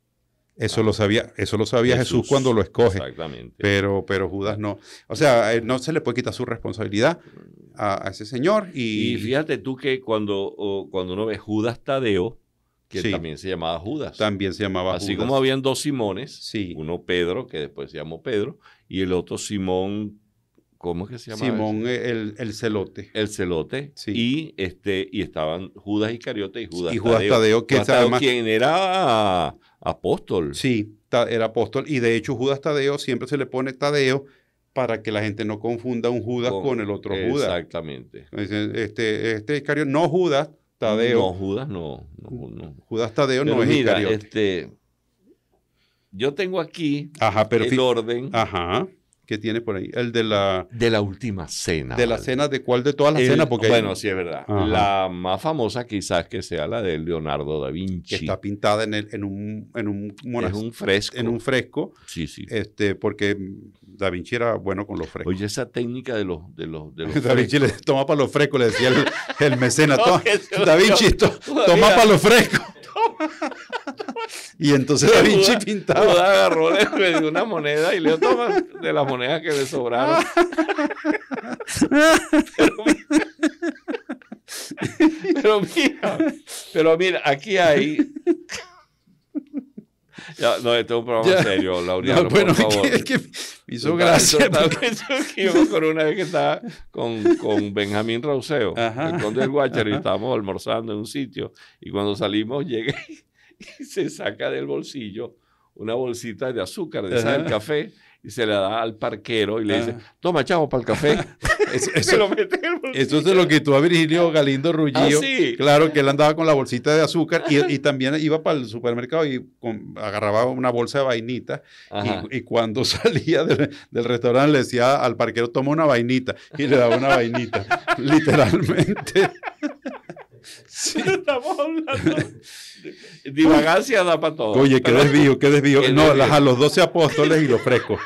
Eso Ah. lo sabía, eso lo sabía Jesús, cuando lo escoge. Exactamente. Pero, pero Judas no. O sea, eh, no se le puede quitar su responsabilidad a, a ese señor. Y, Y fíjate tú que cuando, o, cuando uno ve Judas Tadeo, que Sí. también se llamaba Judas. también se llamaba Así Judas. como habían dos Simones, Sí. uno Pedro, que después se llamó Pedro, y el otro Simón ¿cómo es que se llama? Simón el, el celote. El celote. Sí. Y, este, y estaban Judas Iscariote y Judas Y Judas Tadeo. Tadeo, que Judas es Tadeo, además- quien era apóstol. Sí, ta- era apóstol. Y de hecho, Judas Tadeo siempre se le pone Tadeo para que la gente no confunda un Judas con, el otro Judas. Exactamente. Dicen, Este, este Iscariote, no Judas Tadeo. No, Judas no. no, no. Judas Tadeo Pero no es mira, Iscariote. este, yo tengo aquí Ajá, pero el fi- orden Ajá. ¿Qué tiene por ahí? El de la de la última cena. de la ¿vale? cena, ¿de cuál de todas las El- cenas? Porque hay- bueno, sí es verdad. Ajá. La más famosa quizás que sea la de Leonardo da Vinci. que está pintada en, el- en un en un es monas- un fresco. en un fresco, Sí, sí. este, porque Da Vinci era bueno con los frescos. Oye, esa técnica de los de los de los Da Vinci le toma para los frescos, le decía el, el mecena. No, "Toma- que se lo Da dio Vinci, to- todavía. toma para los frescos. Y entonces Da Vinci Judas- pintaba. Judas agarró, le le dio una moneda y le dijo, toma de las monedas que le sobraron. pero, mira, pero mira, pero mira, aquí hay... Ya, no, esto es un programa Ya. serio, Laureano, No, bueno, por favor. es que, es que me hizo Eso gracia. está- porque- eso que yo me acuerdo una vez que estaba con, con Benjamín Rauseo, Ajá, el conde del Guácharo, y ajá. estábamos almorzando en un sitio, y cuando salimos llega y se saca del bolsillo una bolsita de azúcar, de esa del Ajá. café, y se la da al parquero y le dice, Ajá. toma, chavo, para el café. Eso, Se eso- lo mete en el bolsillo. eso se lo quitó a Virgilio Galindo Ruggillo. Ah, sí. Claro que él andaba con la bolsita de azúcar y, y también iba para el supermercado y con- agarraba una bolsa de vainita. Ajá. Y, y cuando salía del, del restaurante le decía al parquero, toma una vainita. Y le daba una vainita. Literalmente. Sí. Estamos hablando de divagancia da para todo. Oye, qué Pero- desvío, qué desvío. Qué No, desvío. las, a los doce apóstoles y los frescos.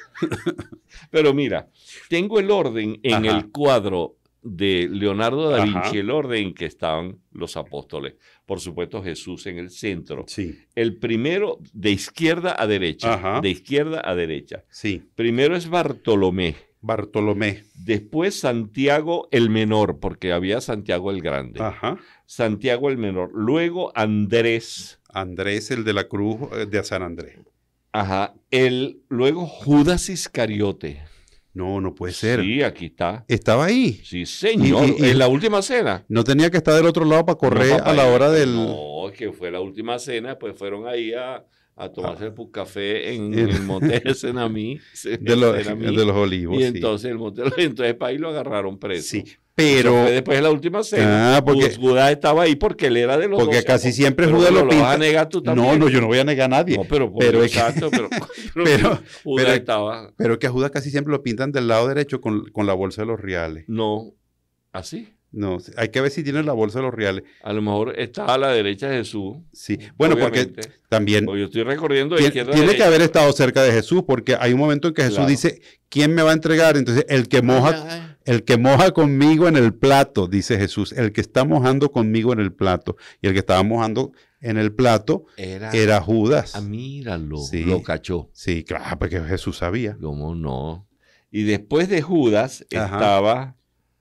Pero mira, tengo el orden en Ajá. el cuadro de Leonardo da Ajá. Vinci, el orden en que estaban los apóstoles. Por supuesto, Jesús en el centro. Sí, El primero, de izquierda a derecha. Ajá. De izquierda a derecha. sí. Primero es Bartolomé. Bartolomé. Después Santiago el menor, porque había Santiago el grande. Ajá. Santiago el menor. Luego Andrés. Andrés, el de la cruz eh, de San Andrés. Ajá. El, luego Judas Iscariote. No, no puede ser. Sí, aquí está. Estaba ahí. Sí, señor. Y- y- y- en la última cena. No tenía que estar del otro lado para correr No, papá, a la hora y- del... No, es que fue la última cena, pues fueron ahí a, a tomarse el café en, En- en el Monte de Senamí. de, los, Senamí, de los olivos. y sí. entonces el Monte, entonces para ahí lo agarraron preso. Sí, Eso pero... fue después de la última cena. Ah, porque- Jud- Judas estaba ahí porque él era de los Porque doce, casi ¿no? siempre Pero Judas no lo vas a pinta. negar tú también. No, no, yo no voy a negar a nadie. No, pero, pero es que- exacto, pero, pero- Judas pero- estaba... Pero que a Judas casi siempre lo pintan del lado derecho con, con la bolsa de los reales. No, así. No, hay que ver si tiene la bolsa de los reales. A lo mejor estaba a la derecha de Jesús. Sí, bueno, obviamente. porque también Porque yo estoy recorriendo de tiene, izquierda a tiene que derecha. haber estado cerca de Jesús, porque hay un momento en que Jesús Claro. dice, ¿quién me va a entregar? Entonces, el que moja, Ay, el que moja conmigo en el plato, dice Jesús, el que está mojando conmigo en el plato. Y el que estaba mojando en el plato Era, era Judas. Ah, míralo, Sí. lo cachó. Sí, claro, porque Jesús sabía. ¿Cómo no? Y después de Judas Ajá. estaba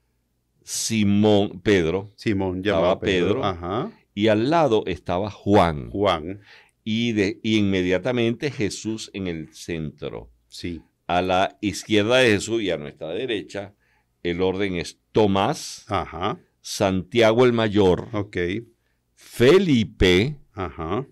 Simón, Pedro, Simón Estaba llamaba a Pedro. Pedro. Ajá. y al lado estaba Juan. Juan. Y, de, y inmediatamente Jesús en el centro. Sí. A la izquierda de Jesús y a nuestra derecha, el orden es Tomás, Ajá. Santiago el Mayor, Ok. Felipe, Ajá.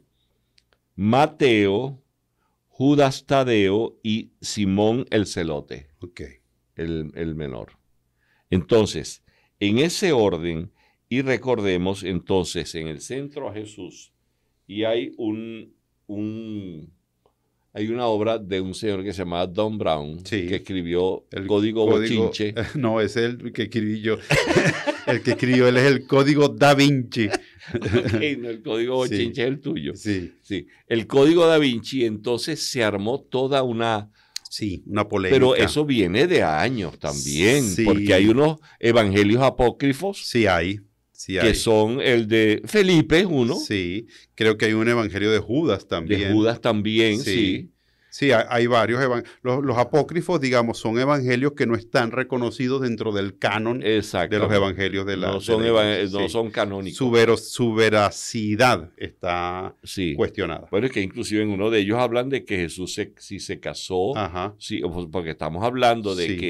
Mateo, Judas Tadeo y Simón el Celote. Ok. El, el menor. Entonces, en ese orden, y recordemos entonces en el centro a Jesús, y hay un, un hay una obra de un señor que se llama Don Brown, Sí. que escribió el Código Bochinche. No, ese es el que escribí yo. El que escribió él es el Código Da Vinci. Ok, no, el Código Sí. Bochinche es el tuyo. Sí. Sí, el Código Da Vinci, entonces se armó toda una... Sí, una polémica. Pero eso viene de años también, Sí. porque hay unos evangelios apócrifos Sí hay. Sí que hay. son el de Felipe, uno, Sí. Creo que hay un evangelio de Judas también. de Judas también, Sí. sí. Sí, hay, hay varios evangelios. Los, los apócrifos, digamos, son evangelios que no están reconocidos dentro del canon Exacto. de los evangelios de la no de son, la eva- iglesia. no Sí. son canónicos. Su, vero- su veracidad está sí. cuestionada. Bueno, es que inclusive en uno de ellos hablan de que Jesús se, si se casó, Ajá. sí, o- porque estamos hablando de Sí. que,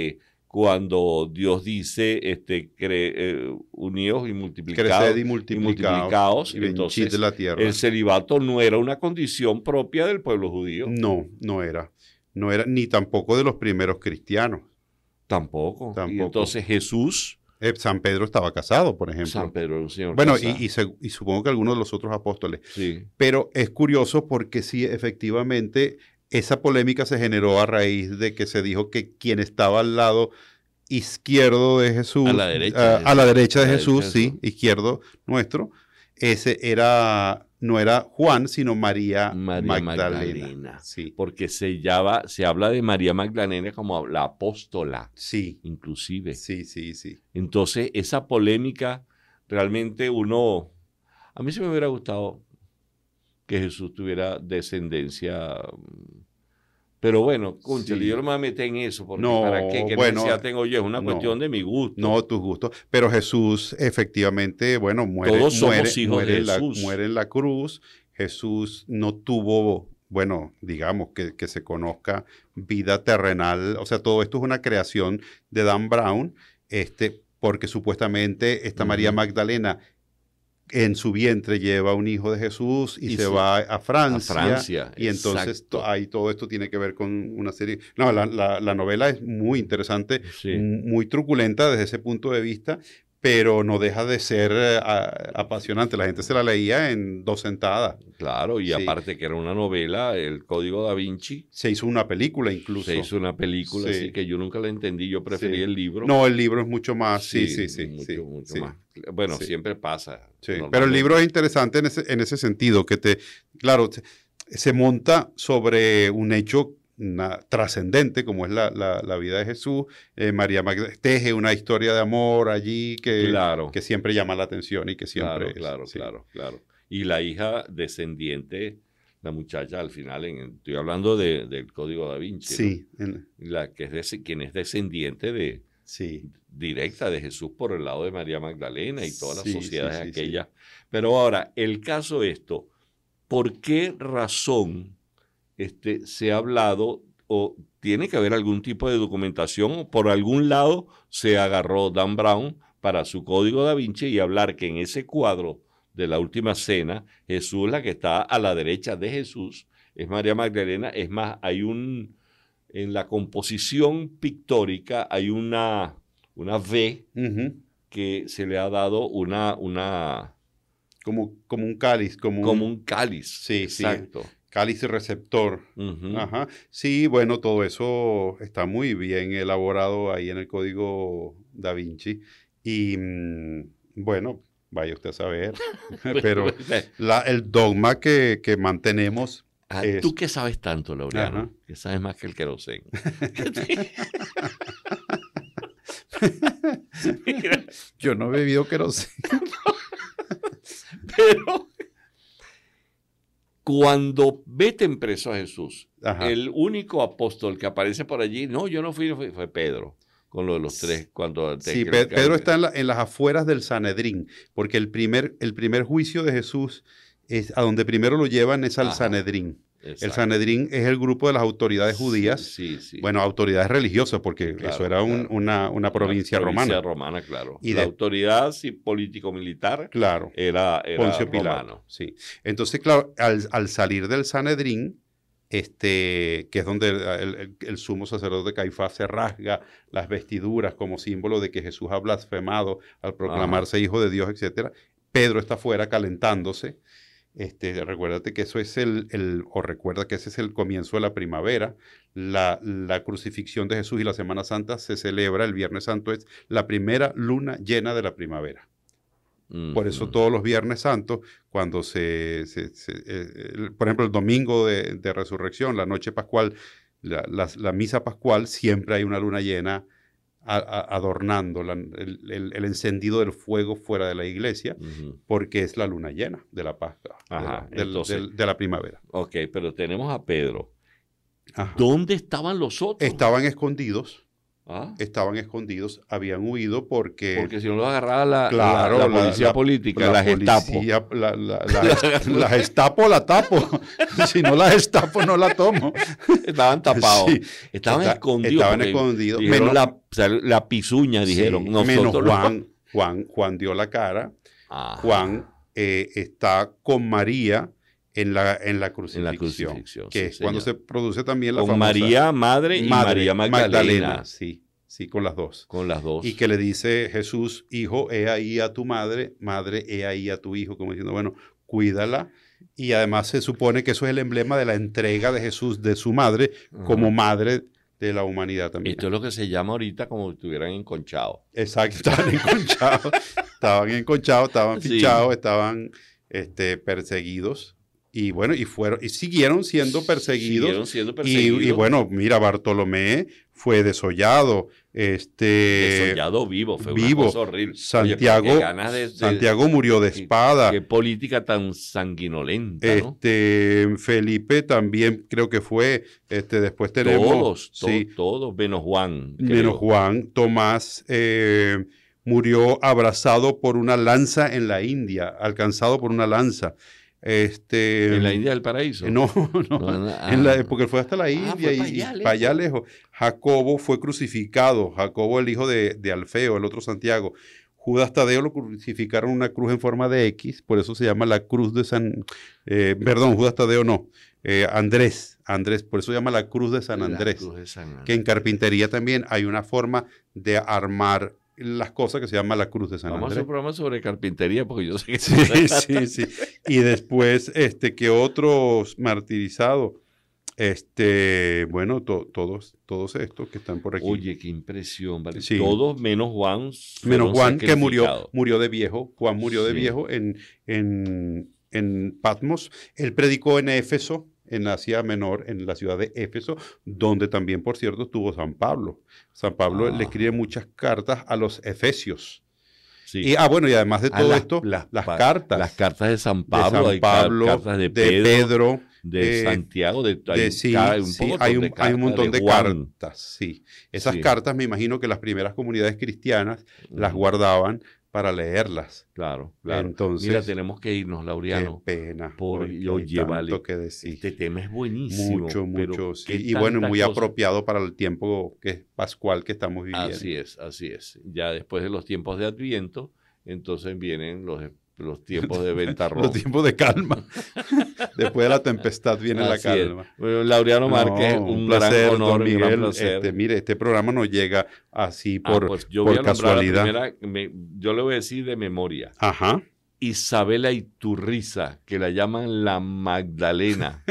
cuando Dios dice, este, cre, eh, unidos y multiplicados. Creced y multiplicaos, y multiplicaos. y Entonces, de la tierra. el celibato no era una condición propia del pueblo judío. No, no era. No era, ni tampoco de los primeros cristianos. Tampoco. Tampoco. Y entonces Jesús... Eh, San Pedro estaba casado, por ejemplo. San Pedro era un señor Bueno, casado. y, y, se, y supongo que algunos de los otros apóstoles. Sí. Pero es curioso porque sí, efectivamente, esa polémica se generó a raíz de que se dijo que quien estaba al lado izquierdo de Jesús, A la derecha uh, de a Jesús. la derecha de A la Jesús, derecha de sí, Jesús. izquierdo nuestro, ese era, no era Juan, sino María, María Magdalena. Magdalena. Sí, Porque se, llama, se habla de María Magdalena como la apóstola, sí, inclusive. sí, sí, sí. Entonces, esa polémica, realmente uno... A mí sí me hubiera gustado que Jesús tuviera descendencia... Pero bueno, cónchale, Sí. yo no me voy a meter en eso, porque No, ¿para qué? ¿Qué bueno, necesidad tengo yo? Es una no. cuestión de mi gusto. No, tus gustos. Pero Jesús, efectivamente, bueno, muere, Todos somos muere, hijos muere, de en la, Jesús. muere en la cruz. Jesús no tuvo, bueno, digamos, que, que se conozca vida terrenal. O sea, todo esto es una creación de Dan Brown, este, porque supuestamente esta María Ujú. Magdalena en su vientre lleva un hijo de Jesús y, Y se se- va a Francia. a Francia, Y entonces exacto. to- ahí todo esto tiene que ver con una serie... No, la, la, la novela es muy interesante, Sí. m- muy truculenta desde ese punto de vista, pero no deja de ser eh, a- apasionante. La gente se la leía en dos sentadas. Claro, y Sí. aparte que era una novela, El Código da Vinci, Se hizo una película incluso. se hizo una película, Sí. así que yo nunca la entendí, yo preferí Sí. el libro. No, el libro es mucho más... Sí, sí, sí. mucho, sí, mucho sí. más. Bueno, Sí. siempre pasa. Sí, pero el normalmente. libro es interesante en ese, en ese sentido, que te, claro, se, se monta sobre un hecho na- trascendente, como es la, la- la vida de Jesús. Eh, María Magdalena teje una historia de amor allí que, Claro. que siempre llama la atención y que siempre Claro, es, claro, sí. claro, claro. Y la hija descendiente, la muchacha al final, en, estoy hablando de- del Código da Vinci, ¿no? Sí, en- La que es des- quien es descendiente de, sí, directa de Jesús por el lado de María Magdalena y todas Sí, las sociedades sí, sí, sí. aquellas. Pero ahora, el caso esto, ¿por qué razón este, se ha hablado o tiene que haber algún tipo de documentación o por algún lado se agarró Dan Brown para su Código da Vinci y hablar que en ese cuadro de la última cena, Jesús, la que está a la derecha de Jesús, es María Magdalena? Es más, hay un, en la composición pictórica hay una, una V ujú. que se le ha dado una, una como, como un cáliz, como, como un un cáliz. Sí, sí. exacto. cáliz receptor. Ujú. Ajá. Sí, bueno, todo eso está muy bien elaborado ahí en el Código da Vinci. Y mm, bueno, vaya usted a saber. Pero la- el dogma que, que mantenemos Ah, es... tú que sabes tanto, Laureano, Ajá. que sabes más que el querosén. Mira, Yo no he bebido queroseno. pero cuando meten preso a Jesús, Ajá. el único apóstol que aparece por allí, no, yo no fui, fue, fue Pedro, con lo de los tres, cuando... te- Sí, que- Pe- que- Pedro está en, la- en las afueras del Sanedrín, porque el primer, el primer juicio de Jesús, es, a donde primero lo llevan es al Ajá. Sanedrín. El Exacto. Sanedrín es el grupo de las autoridades judías, Sí, sí. bueno, autoridades religiosas, porque Claro, eso era un- claro. una, una provincia Una romana. provincia romana, claro. Y la de- autoridad sí, político-militar Claro, era, era Poncio Pilato. romano. Sí. Entonces, claro, al, al salir del Sanedrín, este, que es donde el, el- el sumo sacerdote Caifás se rasga las vestiduras como símbolo de que Jesús ha blasfemado al proclamarse hijo de Dios, etcétera. Pedro está afuera calentándose. Este, recuérdate que eso es el, el, o recuerda que ese es el comienzo de la primavera. La, la crucifixión de Jesús y la Semana Santa se celebra, el Viernes Santo es la primera luna llena de la primavera. Por eso Ujú. todos los Viernes Santos, cuando se, se- se, eh, el- por ejemplo, el domingo de, de resurrección, la noche pascual, la, la- la misa pascual, siempre hay una luna llena a- a- adornando la- el, el- el encendido del fuego fuera de la iglesia, Ujú. porque es la luna llena de la Pascua, de la- Ajá, del- entonces- del- de la primavera. Ok, pero tenemos a Pedro. Ajá. ¿Dónde estaban los otros? Estaban escondidos, Ah. estaban escondidos, habían huido porque... Porque si no los agarraba la, Claro, la, la la- policía la- política, la la Gestapo. policía, la, la, la, la Gestapo la tapo. Si no la Gestapo no la tomo. Estaban tapados. Sí. Estaban Está- escondidos. estaban porque escondidos. dijeron Menos- la, o sea, la pisuña, dijeron. Sí, Nosotros menos no. Juan, Juan. Juan dio la cara. Ah, Juan eh, está con María en la, en la crucifixión. En la crucifixión, que sí, es cuando se señor. produce también la con famosa... María Madre y Madre, María Magdalena. Sí, sí, con las dos. Con las dos. Y que le dice Jesús, hijo, he ahí a tu madre, madre, he ahí a tu hijo, como diciendo, bueno, cuídala. Y además se supone que eso es el emblema de la entrega de Jesús de su madre como Ajá. madre de la humanidad también. Esto es lo que se llama ahorita como si estuvieran enconchados. Exacto, estaban enconchados, estaban enconchados, estaban Sí. fichados, estaban este, perseguidos. Y bueno, y fueron, y siguieron siendo perseguidos. Siguieron siendo Y, perseguidos. y bueno, mira, Bartolomé fue desollado. Este, Desollado vivo. Fue vivo. una cosa horrible. Santiago, Oye, qué ganas de- de- Santiago murió de qué- espada. Qué política tan sanguinolenta, ¿no? Este, Felipe también creo que fue. Este, después tenemos Todos, to- sí, todos, menos Juan. menos creo. Juan. Tomás eh, murió abrazado por una lanza en la India, alcanzado por una lanza. Este, En la India del Paraíso. eh, No, no, No, no, ah. en la- porque fue hasta la Ah, India fue y, pa' y allá para allá lejos. lejos. Jacobo fue crucificado, Jacobo el hijo de, de Alfeo, el otro Santiago. Judas Tadeo lo crucificaron en una cruz en forma de X, por eso se llama la cruz de San... eh, perdón, Judas Tadeo no, eh, Andrés, Andrés, por eso se llama la cruz de San La Andrés. Cruz de San Andrés. Que en carpintería también hay una forma de armar las cosas que se llama la cruz de San Vamos a hacer Andrés. un programa sobre carpintería porque yo sé que... Sí, sí, sí. Y después, este, que otros martirizados, este, bueno, to- todos, todos estos que están por aquí. Oye, qué impresión, ¿vale? Sí. Todos menos Juan. Menos fueron Juan, que murió, sacrificados. murió de viejo. Juan murió de Sí. viejo en, en, en Patmos. Él predicó en Éfeso, en Asia Menor, en la ciudad de Éfeso, donde también, por cierto, estuvo San Pablo. San Pablo Ah. le escribe muchas cartas a los efesios. Sí. Y, ah, bueno, y además de Ah, todo las- esto, las las, pa- cartas Las cartas de San de Pablo, San hay ca- Pablo, cartas de de Pedro, Pedro, de eh, Santiago, de, hay, de- sí, ca- un sí, poco hay, de un, hay cartas un montón de, Juan. cartas, sí. Esas Sí. cartas me imagino que las primeras comunidades cristianas las Ujú. guardaban para leerlas. Claro, claro. Entonces, Mira, tenemos que irnos, Laureano. Qué pena. por- porque y oye, hay tanto vale, que decir. Este tema es buenísimo. mucho, pero mucho, sí. qué Y bueno, tantas muy cosas. apropiado para el tiempo que es pascual que estamos viviendo. Así es, así es. Ya después de los tiempos de Adviento, entonces vienen los, los tiempos de ventarrón. Los tiempos de calma. Después de la tempestad viene la Así es. calma. Bueno, Laureano Márquez, No, un, placer, gran honor, don un Miguel. gran placer. Este, mire, este programa no llega así Ah, por, pues yo voy por a nombrar casualidad. la primera, me- yo le voy a decir de memoria. Ajá. Isabela Iturriza, que la llaman la Magdalena.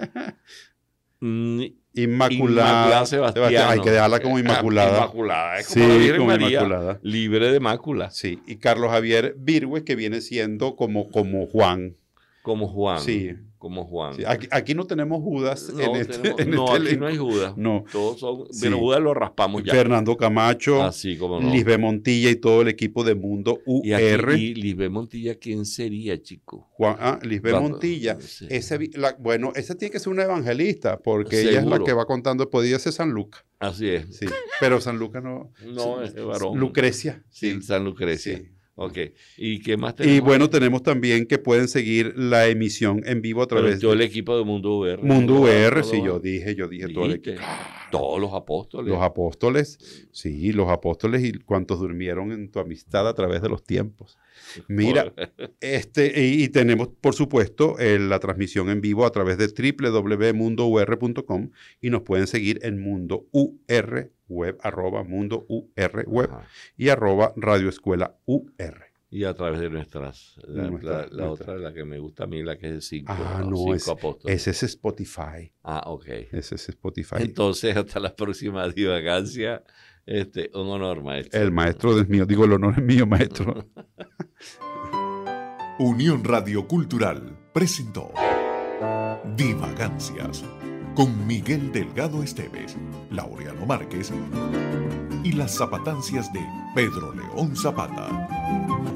Mm, Inmaculada. Inmaculada Sebastiano. Hay que dejarla como inmaculada. Inmaculada, es Sí, como la Virgen como María, inmaculada. libre de mácula, Sí. Y Carlos Javier Virgües, que viene siendo como, como Juan. como Juan. Sí. Como Juan. Sí, Aquí, aquí no tenemos Judas No, en este, tenemos- en no, este aquí elenco. no hay Judas. No. Todos son, Sí. pero Judas lo raspamos ya. Fernando Camacho, Así como no. Lisbeth Montilla y todo el equipo de Mundo Y aquí, U R. y Lisbeth Montilla, ¿quién sería, chico? Juan, ah, Lisbeth Va- Montilla. sí. Ese, vi- la- bueno, esa tiene que ser una evangelista, porque ella es la Seguro. que va contando, podría ser San Lucas. Así es. Sí. Pero San Lucas no. No, es varón. Lucrecia. Sí, Sí. San Lucrecia. Sí. Ok. ¿Y qué más tenemos? Y bueno, tenemos también que pueden seguir la emisión en vivo a Pero través todo el de equipo de Mundo U R. Mundo Todo- U R. todo- Sí, yo dije, yo dije todo el dijiste, equipo. Todos los apóstoles. Los apóstoles, sí, los apóstoles y cuantos durmieron en tu amistad a través de los tiempos. Mira, este, y, y tenemos, por supuesto, eh, la transmisión en vivo a través de doble u doble u doble u punto mundo u r punto com y nos pueden seguir en Mundo U R Web, arroba Mundo U R Web Ajá. y arroba Radio Escuela U R. Y a través de nuestras. La, Nuestra- la- la nuestra. otra, la que me gusta a mí, la que es de cinco, Ah, ¿no? no, cinco es- apóstoles. Ese es Spotify. Ah, ok. Ese es Spotify. Entonces, hasta la próxima divagancia. Este, un honor, maestro. El maestro es mío, digo, el honor es mío, maestro. Unión Radio Cultural presentó Divagancias con Miguel Delgado Esteves, Laureano Márquez y las zapatancias de Pedro León Zapata.